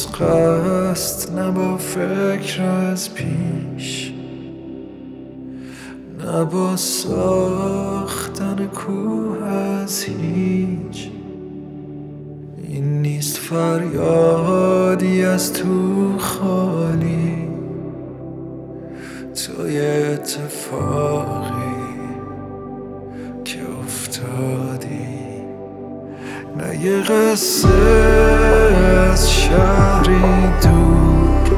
از قصد نه با فکر از پیش، نه با ساختن کوه از هیچ. این نیست فریادی از تو خالی، توی اتفاقی که افتادی. نه یه قصه از شهری دور،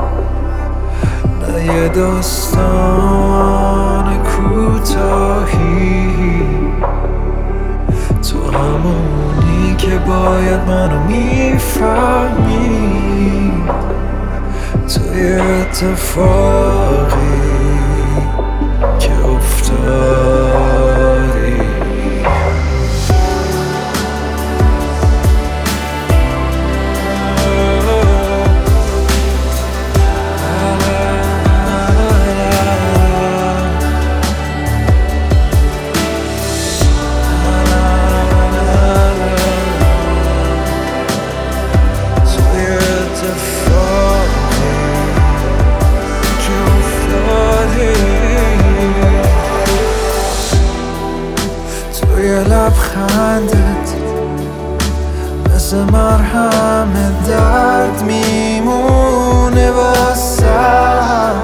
نه یه داستان کوتاهی. تو همونی که باید منو میفهمید، توی اتفاقی که افتادی. لبخندت مثل مرهم درد میمونه واسم.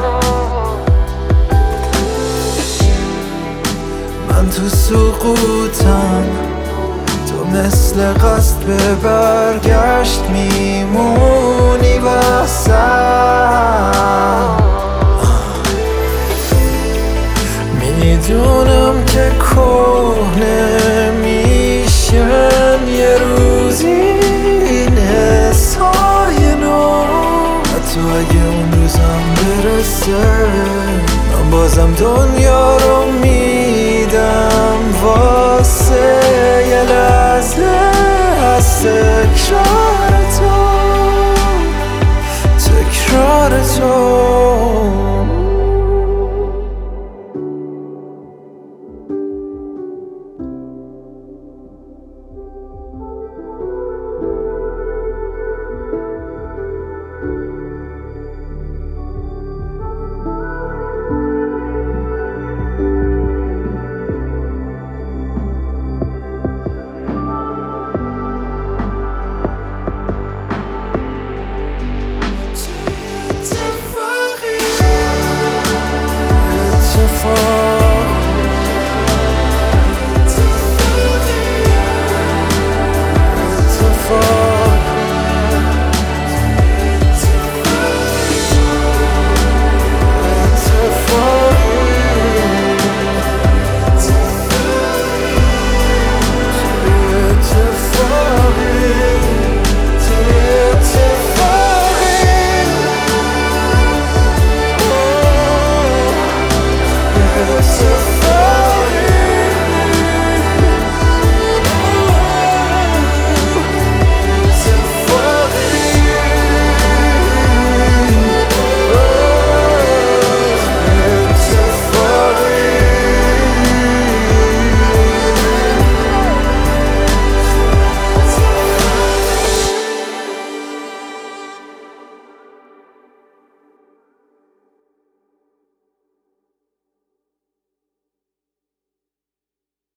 من تو سقوطم، تو مثل قصد به برگشت میمونی واسم. میدونم که کهنه میشن یه روزی این حسای نو، حتی اگه اون روزم برسه من بازم دنیا رو میدم واسه یه لحظه از تکرار